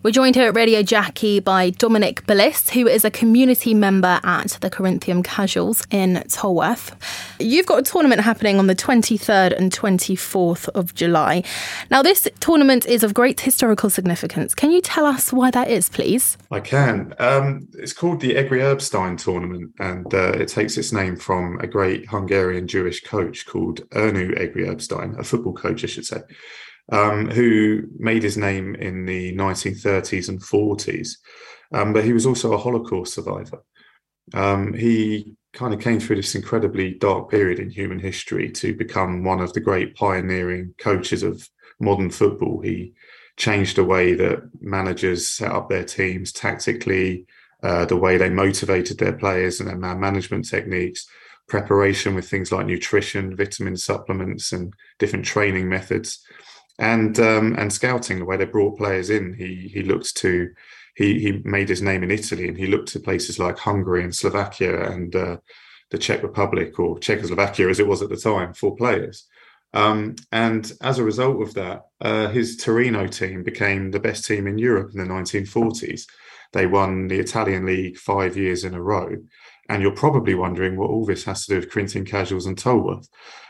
We're joined here at Radio Jackie by Dominic Bliss, who is a community member at the Corinthian Casuals in Tolworth. You've got a tournament happening on the 23rd and 24th of July. Now, this tournament is of great historical significance. Can you tell us why that is, please? I can. It's called the Egri Erbstein tournament, and it takes its name from a great Hungarian Jewish coach called Erno Egri Erbstein, a football coach, I should say, who made his name in the 1930s and 40s. But he was also a Holocaust survivor. He kind of came through this incredibly dark period in human history to become one of the great pioneering coaches of modern football. He changed the way that managers set up their teams tactically, the way they motivated their players and their man management techniques, preparation with things like nutrition, vitamin supplements, and different training methods. And scouting, the way they brought players in. He made his name in Italy, and he looked to places like Hungary and Slovakia and the Czech Republic, or Czechoslovakia as it was at the time, for players. And as a result of that, his Torino team became the best team in Europe in the 1940s. They won the Italian League 5 years in a row. And you're probably wondering what all this has to do with Corinthian Casuals and Tolworth.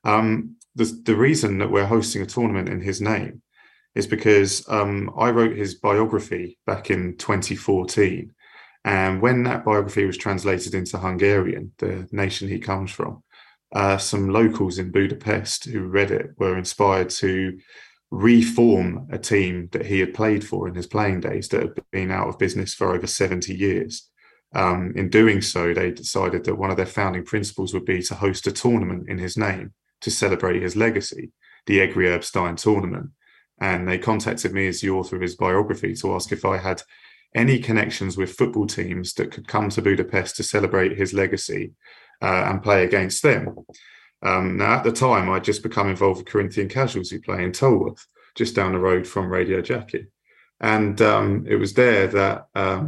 The reason that we're hosting a tournament in his name is because I wrote his biography back in 2014. And when that biography was translated into Hungarian, the nation he comes from, some locals in Budapest who read it were inspired to reform a team that he had played for in his playing days that had been out of business for over 70 years. In doing so, they decided that one of their founding principles would be to host a tournament in his name to celebrate his legacy, the Egri Erbstein tournament. And they contacted me as the author of his biography to ask if I had any connections with football teams that could come to Budapest to celebrate his legacy and play against them. Now, at the time, I'd just become involved with Corinthian Casuals, who play in Tolworth, just down the road from Radio Jackie. And it was there that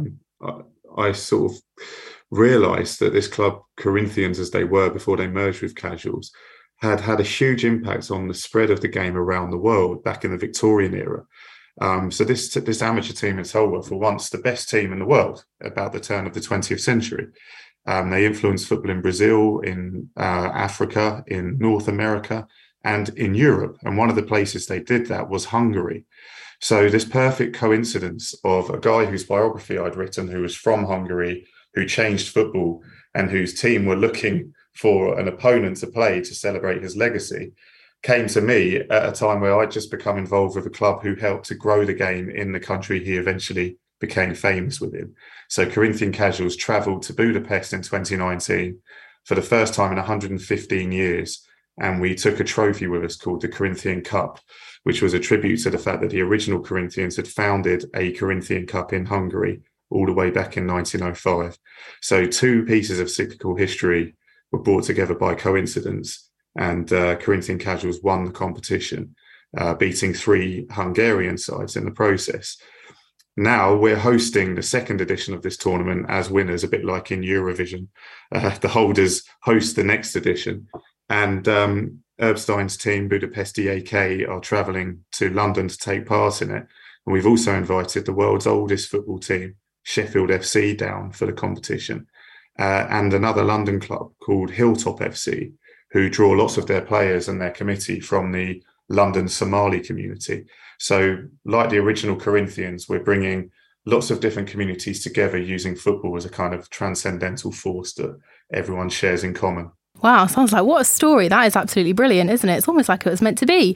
I sort of realised that this club, Corinthians as they were before they merged with Casuals, had a huge impact on the spread of the game around the world back in the Victorian era. So this amateur team in Tolworth were once the best team in the world about the turn of the 20th century. They influenced football in Brazil, in Africa, in North America, and in Europe. And one of the places they did that was Hungary. So this perfect coincidence of a guy whose biography I'd written, who was from Hungary, who changed football, and whose team were looking for an opponent to play to celebrate his legacy, came to me at a time where I'd just become involved with a club who helped to grow the game in the country he eventually became famous within. So Corinthian Casuals travelled to Budapest in 2019 for the first time in 115 years. And we took a trophy with us called the Corinthian Cup, which was a tribute to the fact that the original Corinthians had founded a Corinthian Cup in Hungary all the way back in 1905. So two pieces of cyclical history were brought together by coincidence, and Corinthian Casuals won the competition, beating 3 Hungarian sides in the process. Now we're hosting the second edition of this tournament as winners, a bit like in Eurovision. The holders host the next edition, and Erbstein's team, Budapest EAK, are travelling to London to take part in it. And we've also invited the world's oldest football team, Sheffield FC, down for the competition. And another London club called Hilltop FC, who draw lots of their players and their committee from the London Somali community. So like the original Corinthians, we're bringing lots of different communities together using football as a kind of transcendental force that everyone shares in common. Wow, sounds like what a story. That is absolutely brilliant, isn't it? It's almost like it was meant to be.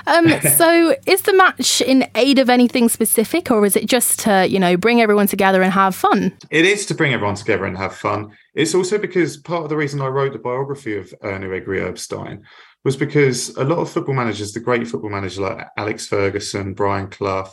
So is the match in aid of anything specific, or is it just to, bring everyone together and have fun? It is to bring everyone together and have fun. It's also because part of the reason I wrote the biography of Erno Egri Erbstein was because a lot of football managers, the great football managers like Alex Ferguson, Brian Clough,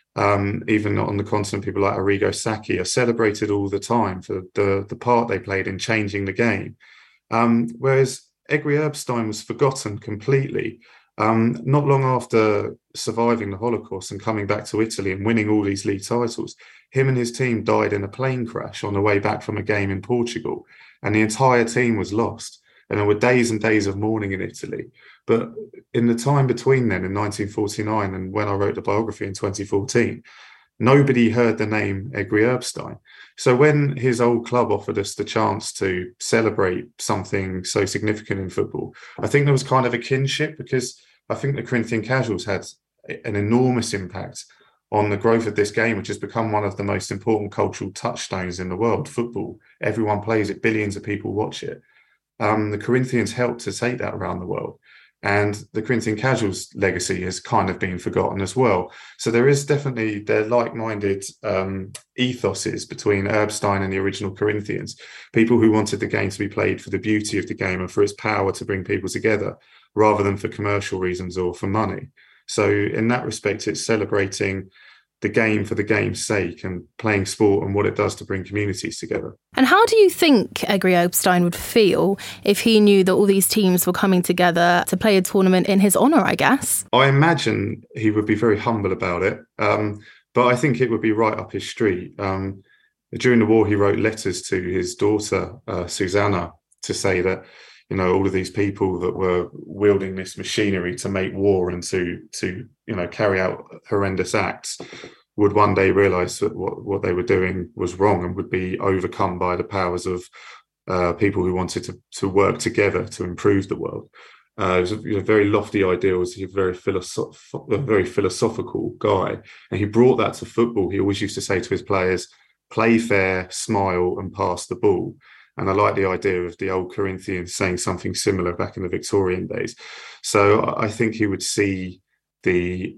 even on the continent, people like Arrigo Sacchi are celebrated all the time for the part they played in changing the game. Whereas Egri Erbstein was forgotten completely. Not long after surviving the Holocaust and coming back to Italy and winning all these league titles, him and his team died in a plane crash on the way back from a game in Portugal, and the entire team was lost. And there were days and days of mourning in Italy. But in the time between then, in 1949, and when I wrote the biography in 2014, nobody heard the name Egri Erbstein. So when his old club offered us the chance to celebrate something so significant in football, I think there was kind of a kinship, because I think the Corinthian Casuals had an enormous impact on the growth of this game, which has become one of the most important cultural touchstones in the world. Football, everyone plays it, billions of people watch it. The Corinthians helped to take that around the world. And the Corinthian Casuals legacy has kind of been forgotten as well. So there is definitely, they're like-minded ethoses between Erbstein and the original Corinthians, people who wanted the game to be played for the beauty of the game and for its power to bring people together, rather than for commercial reasons or for money. So in that respect, it's celebrating the game for the game's sake and playing sport and what it does to bring communities together. And how do you think Egri Erbstein would feel if he knew that all these teams were coming together to play a tournament in his honour, I guess? I imagine he would be very humble about it, but I think it would be right up his street. During the war, he wrote letters to his daughter, Susanna, to say that, you know, all of these people that were wielding this machinery to make war and to you know, carry out horrendous acts would one day realise that what they were doing was wrong and would be overcome by the powers of people who wanted to work together to improve the world. It was a very lofty ideals. He's a very philosophical guy, and he brought that to football. He always used to say to his players, "Play fair, smile, and pass the ball." And I like the idea of the old Corinthians saying something similar back in the Victorian days. So I think he would see the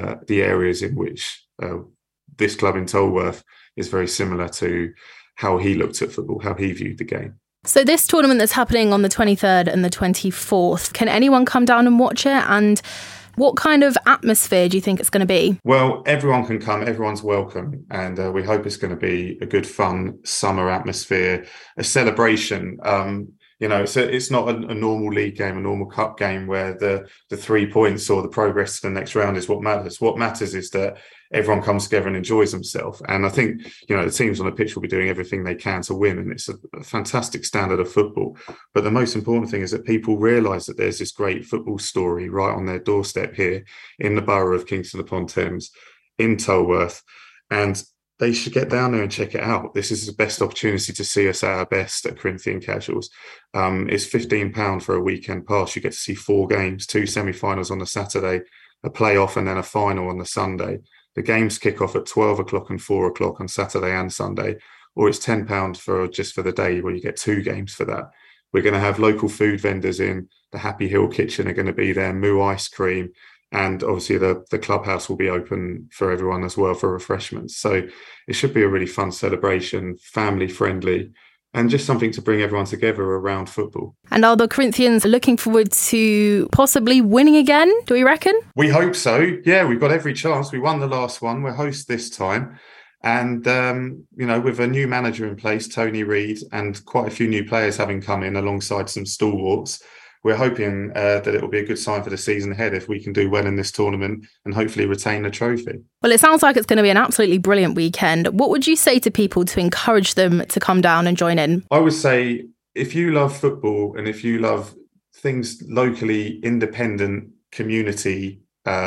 areas in which this club in Tolworth is very similar to how he looked at football, how he viewed the game. So this tournament that's happening on the 23rd and the 24th, can anyone come down and watch it? And what kind of atmosphere do you think it's going to be? Well, everyone can come, everyone's welcome, and we hope it's going to be a good, fun summer atmosphere, a celebration. You know, it's not a normal league game, a normal cup game where the 3 points or the progress to the next round is what matters. What matters is that everyone comes together and enjoys themselves. And I think, you know, the teams on the pitch will be doing everything they can to win. And it's a fantastic standard of football. But the most important thing is that people realise that there's this great football story right on their doorstep here in the borough of Kingston upon Thames, in Tolworth. And they should get down there and check it out. This is the best opportunity to see us at our best at Corinthian Casuals. It's £15 for a weekend pass. You get to see 4 games, 2 semi-finals on the Saturday, a playoff, and then a final on the Sunday. The games kick off at 12 o'clock and 4 o'clock on Saturday and Sunday, or it's £10 for the day, where you get 2 games for that. We're going to have local food vendors in. The Happy Hill Kitchen are going to be there, Moo Ice Cream, and obviously the clubhouse will be open for everyone as well for refreshments. So it should be a really fun celebration, family friendly, and just something to bring everyone together around football. And are the Corinthians looking forward to possibly winning again, do we reckon? We hope so. Yeah, we've got every chance. We won the last one. We're host this time. And, you know, with a new manager in place, Tony Reid, and quite a few new players having come in alongside some stalwarts, we're hoping that it will be a good sign for the season ahead if we can do well in this tournament and hopefully retain the trophy. Well, it sounds like it's going to be an absolutely brilliant weekend. What would you say to people to encourage them to come down and join in? I would say, if you love football and if you love things locally independent community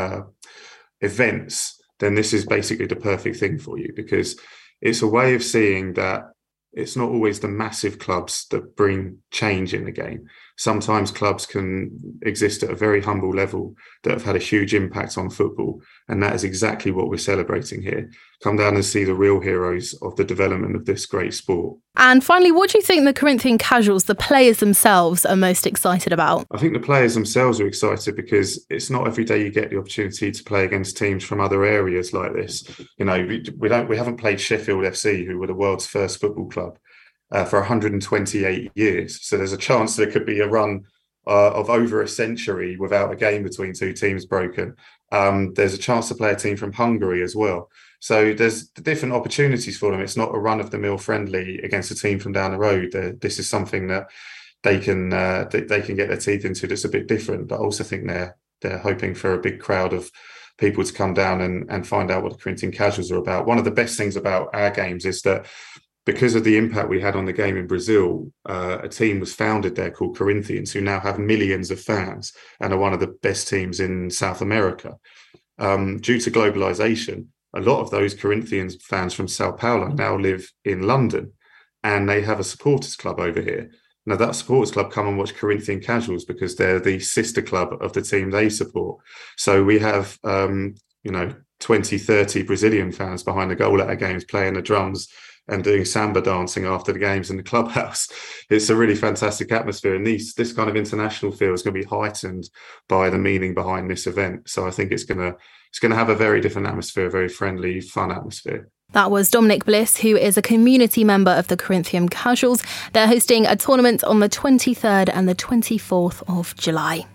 events, then this is basically the perfect thing for you, because it's a way of seeing that it's not always the massive clubs that bring change in the game. Sometimes clubs can exist at a very humble level that have had a huge impact on football. And that is exactly what we're celebrating here. Come down and see the real heroes of the development of this great sport. And finally, what do you think the Corinthian Casuals, the players themselves, are most excited about? I think the players themselves are excited because it's not every day you get the opportunity to play against teams from other areas like this. You know, we haven't played Sheffield FC, who were the world's first football club, for 128 years. So there's a chance there could be a run of over a century without a game between 2 teams broken. There's a chance to play a team from Hungary as well. So there's different opportunities for them. It's not a run-of-the-mill friendly against a team from down the road. This is something that they can get their teeth into that's a bit different. But I also think they're hoping for a big crowd of people to come down and find out what the Corinthian Casuals are about. One of the best things about our games is that because of the impact we had on the game in Brazil, a team was founded there called Corinthians, who now have millions of fans and are one of the best teams in South America. Due to globalization, a lot of those Corinthians fans from Sao Paulo now live in London, and they have a supporters club over here. Now, that supporters club come and watch Corinthian Casuals because they're the sister club of the team they support. So we have, 20, 30 Brazilian fans behind the goal at our games playing the drums and doing samba dancing after the games in the clubhouse. It's a really fantastic atmosphere. And this kind of international feel is going to be heightened by the meaning behind this event. So I think it's going to have a very different atmosphere, a very friendly, fun atmosphere. That was Dominic Bliss, who is a community member of the Corinthian Casuals. They're hosting a tournament on the 23rd and the 24th of July.